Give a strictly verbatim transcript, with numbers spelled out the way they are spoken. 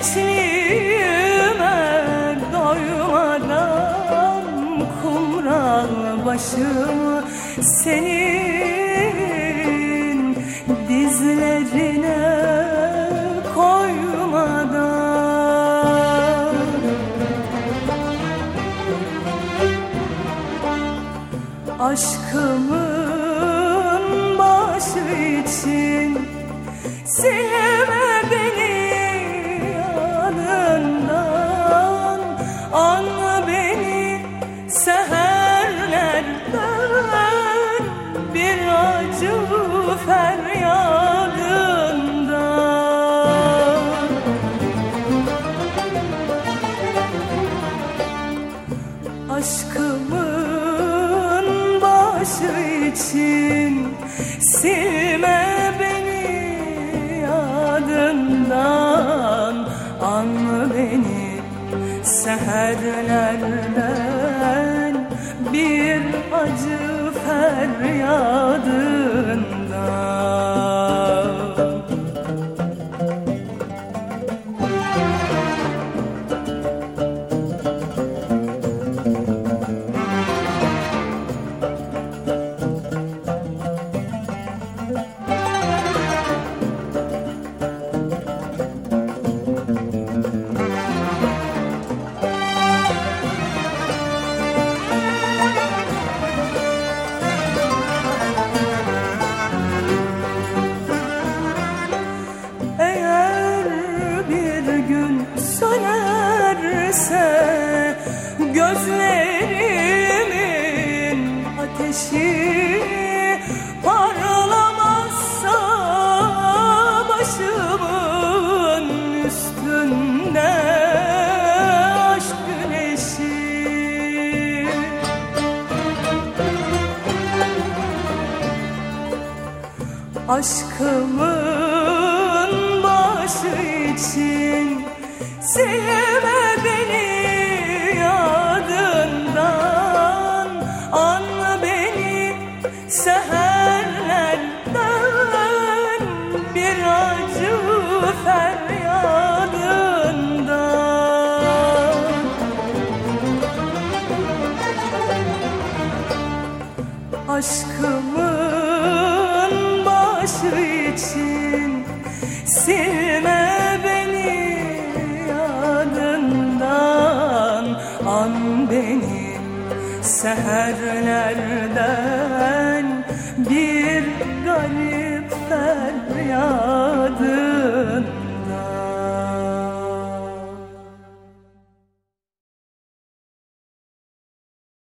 gençliğime doymadan kumral başımı senin dizlerine koymadan aşkımın başı için silme beni yanından, an beni seherlerden bir acı feryadından. Aşkımın başı için silme beni yadından, an beni seherlerden bir acı feryadından. Sönerse gözlerimin ateşi, parlamazsa başımın üstünde aşk güneşi. Aşkımın başı için silme beni yadından, an beni seherlerden bir acı feryadından. Aşkımın başı için silme beni yadından, an beni seherlerden bir garip feryadı.